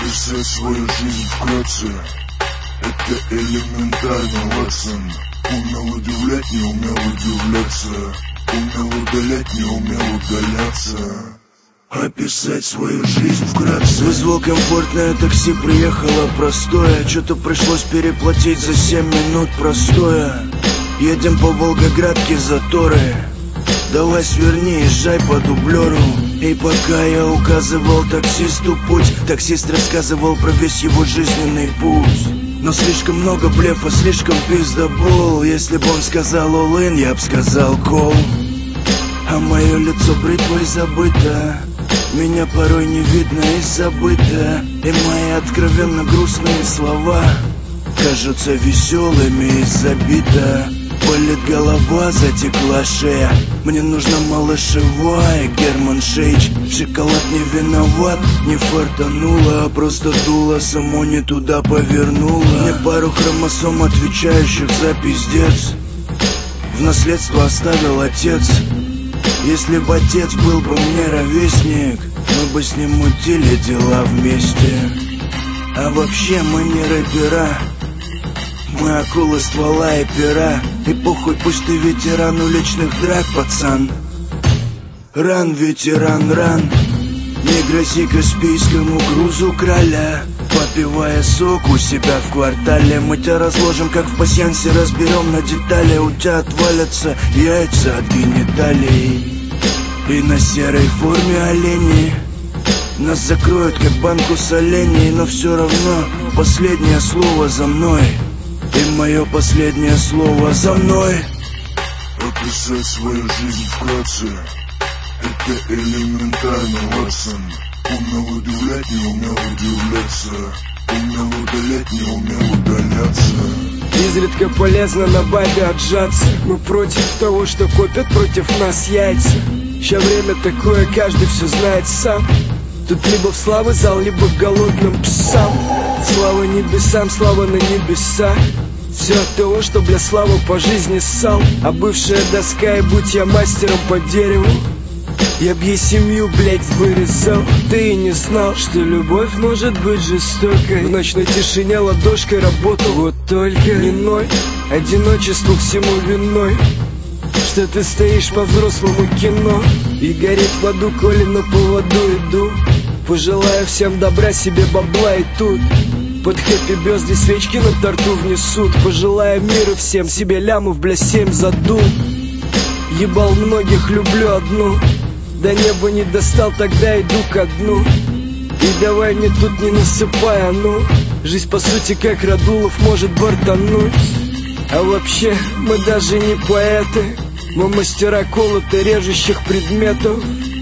Описать свою жизнь вкратце — это элементарно, Ватсон. Умел удивлять, не умел удивляться. Умел удалять, не умел удаляться. Описать свою жизнь вкратце. Вызвал комфортное такси, приехало простое. Что-то пришлось переплатить за 7 минут простоя. Едем по Волгоградке, заторы. Давай сверни, езжай по дублеру. И пока я указывал таксисту путь, таксист рассказывал про весь его жизненный путь. Но слишком много блефа, слишком пиздобол. Если бы он сказал all-in, я б сказал кол. А мое лицо бритвой забыто, меня порой не видно и забыто. И мои откровенно грустные слова кажутся веселыми из-за бита. Болит голова, затекла шея. Мне нужна малышевая, Герман Шейдж. Шоколад не виноват, не фартануло, а просто дуло само не туда повернуло. Мне пару хромосом, отвечающих за пиздец, в наследство оставил отец. Если бы отец был бы мне ровесник, мы бы с ним мутили дела вместе. А вообще мы не рэпера, мы акулы ствола и пера. И похуй, пусть ты ветеран уличных драк, пацан. Ран, ветеран, ран. Не грози Каспийскому грузу короля, попивая сок у себя в квартале. Мы тебя разложим, как в пасьянсе, разберем на детали. У тебя отвалятся яйца от гениталий. И на серой форме олени нас закроют, как банку с оленей. Но все равно последнее слово за мной. И мое последнее слово за мной. Описать свою жизнь вкратце — это элементарно, Ватсон. Умел удивлять, не умел удивляться. Умел удалять, не умел удаляться. Изредка полезно на бабе отжаться. Мы против того, что копят против нас яйца. Ща время такое, каждый все знает сам. Тут либо в славы зал, либо к голодным псам. Слава небесам, слава на небесах. Все от того, что, бля, славу по жизни ссал. А бывшая доска, и будь я мастером по дереву, я б ей семью, блять, вырезал. Ты и не знал, что любовь может быть жестокой. В ночной тишине ладошкой работал. Вот только не ной, одиночеству всему виной, что ты стоишь по-взрослому кино и горит в аду, коли на поводу иду. Пожелаю всем добра, себе бабла и тут под хэппи-бёзды свечки на торту внесут. Пожелаю мира всем, себе лямов, бля, 7 задул. Ебал многих, люблю одну. До неба не достал, тогда иду ко дну. И давай мне тут не насыпай, а ну. Жизнь по сути как Радулов может бортануть. А вообще мы даже не поэты, мы мастера колото режущих предметов.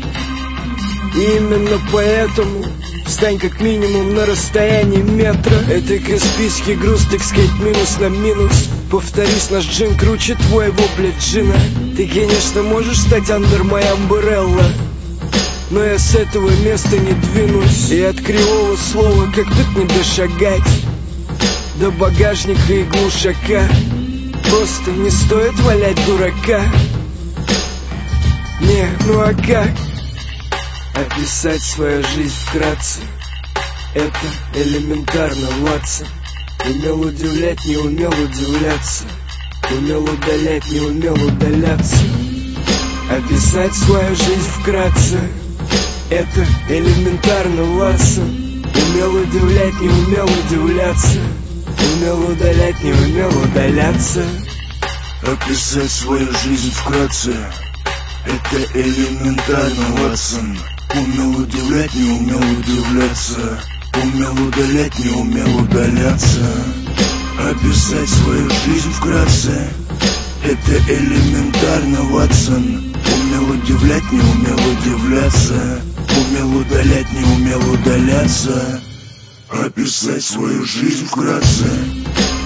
И именно поэтому встань как минимум на расстоянии метра. Это Каспийский груз, так сказать, минус на минус. Повторюсь, наш джин круче твоего, блядь, джина. Ты, конечно, можешь стать under my umbrella, но я с этого места не двинусь. И от кривого слова, как тут не дошагать до багажника и глушака. Просто не стоит валять дурака. Не, ну а как описать свою жизнь вкратце? Это элементарно, Ватсон. Умел удивлять, не умел удивляться. Умел удалять, не умел удаляться. Описать свою жизнь вкратце — это элементарно, Ватсон. Умел удивлять, не умел удивляться. Умел удалять, не умел удаляться. Описать свою жизнь вкратце — это элементарно, Ватсон. Умел удивлять, не умел удивляться. Умел удалять, не умел удаляться. Описать свою жизнь вкратце — это элементарно, Ватсон. Умел удивлять, не умел удивляться. Умел удалять, не умел удаляться. Описать свою жизнь вкратце